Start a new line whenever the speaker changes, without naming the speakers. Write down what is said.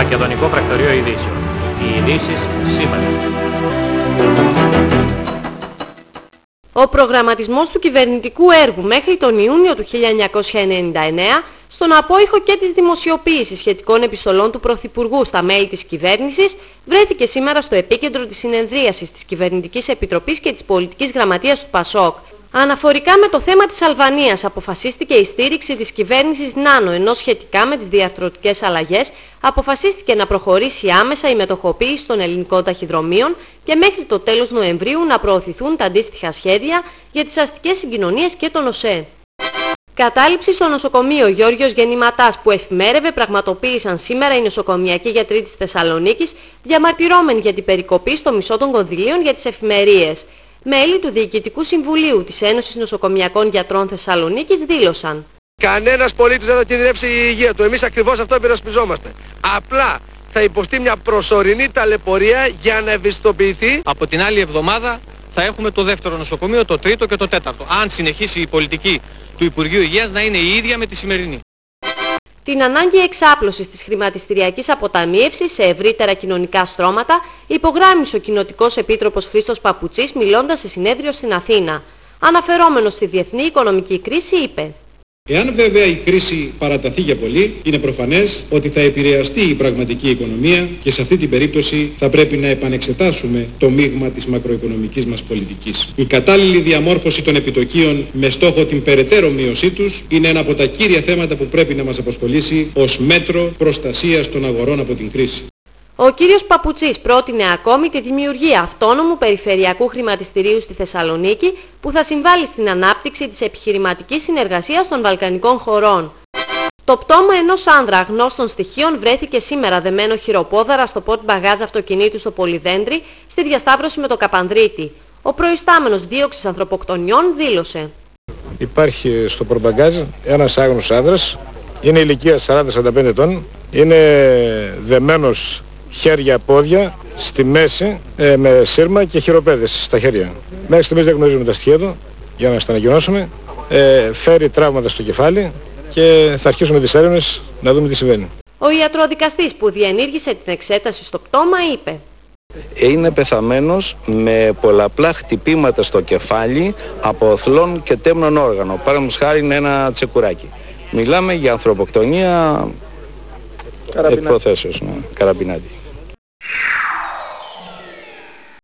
Μακεδονικό Πρακτορείο Ειδήσεων. Οι ειδήσεις σήμερα.
Ο προγραμματισμός του κυβερνητικού έργου μέχρι τον Ιούνιο του 1999 στον απόϊχο και της δημοσιοποίησης σχετικών επιστολών του Πρωθυπουργού στα μέλη της κυβέρνησης βρέθηκε σήμερα στο επίκεντρο της συνεδρίασης της Κυβερνητικής Επιτροπής και της Πολιτικής Γραμματείας του ΠΑΣΟΚ. Αναφορικά με το θέμα της Αλβανίας αποφασίστηκε η στήριξη της κυβέρνησης Νάνο, ενώ σχετικά με τις διαρθρωτικές αλλαγές αποφασίστηκε να προχωρήσει άμεσα η μετοχοποίηση των ελληνικών ταχυδρομείων και μέχρι το τέλος Νοεμβρίου να προωθηθούν τα αντίστοιχα σχέδια για τις αστικές συγκοινωνίες και τον ΟΣΕ. Κατάληψη στο νοσοκομείο Γιώργος Γεννηματάς που εφημέρευε πραγματοποίησαν σήμερα οι νοσοκομιακοί γιατροί της Θεσσαλονίκης, διαμαρτυρώμενοι για την περικοπή στο μισό των κονδυλίων για τις εφημερίες. Μέλη του Διοικητικού Συμβουλίου της Ένωσης Νοσοκομιακών Γιατρών Θεσσαλονίκης δήλωσαν:
Κανένας πολίτης δεν θα κινδυνεύσει η υγεία του. Εμείς ακριβώς αυτό υπερασπιζόμαστε. Απλά θα υποστεί μια προσωρινή ταλαιπωρία για να ευαισθητοποιηθεί.
Από την άλλη εβδομάδα θα έχουμε το δεύτερο νοσοκομείο, το τρίτο και το τέταρτο. Αν συνεχίσει η πολιτική του Υπουργείου Υγείας να είναι η ίδια με τη σημερινή.
Την ανάγκη εξάπλωσης της χρηματιστηριακής αποταμίευσης σε ευρύτερα κοινωνικά στρώματα υπογράμμισε ο Κοινοτικός Επίτροπος Χρήστος Παπουτσής μιλώντας σε συνέδριο στην Αθήνα. Αναφερόμενος στη διεθνή οικονομική κρίση είπε:
Εάν βέβαια η κρίση παραταθεί για πολύ, είναι προφανές ότι θα επηρεαστεί η πραγματική οικονομία και σε αυτή την περίπτωση θα πρέπει να επανεξετάσουμε το μείγμα της μακροοικονομικής μας πολιτικής. Η κατάλληλη διαμόρφωση των επιτοκίων με στόχο την περαιτέρω μείωσή τους είναι ένα από τα κύρια θέματα που πρέπει να μας απασχολήσει ως μέτρο προστασίας των αγορών από την κρίση.
Ο κύριος Παπουτσής πρότεινε ακόμη τη δημιουργία αυτόνομου περιφερειακού χρηματιστηρίου στη Θεσσαλονίκη που θα συμβάλλει στην ανάπτυξη της επιχειρηματικής συνεργασίας των βαλκανικών χωρών. Το πτώμα ενός άνδρα αγνώστων στοιχείων βρέθηκε σήμερα δεμένο χειροπόδαρα στο πόρτ μπαγάζ αυτοκινήτου στο Πολυδέντρι στη διασταύρωση με το Καπανδρίτη. Ο προϊστάμενος δίωξης ανθρωποκτονιών δήλωσε:
Υπάρχει στο πόρτ μπαγάζ ένας άγνωστος άνδρας, είναι ηλικία 40-45 ετών, είναι δεμένος χέρια, πόδια, στη μέση με σύρμα και χειροπέδες στα χέρια. Μέχρι στιγμής δεν γνωρίζουμε τα στοιχεία του, για να στα ανακοινώσουμε. Φέρει τραύματα στο κεφάλι και θα αρχίσουμε τις έρευνες να δούμε τι συμβαίνει.
Ο ιατροδικαστής που διενήργησε την εξέταση στο πτώμα είπε:
Είναι πεθαμένος με πολλαπλά χτυπήματα στο κεφάλι από οθλών και τέμνων όργανο. Παραδείγματος χάρη είναι ένα τσεκουράκι. Μιλάμε για ανθρωποκτονία εκ προθέσεως, καραμπινάτη.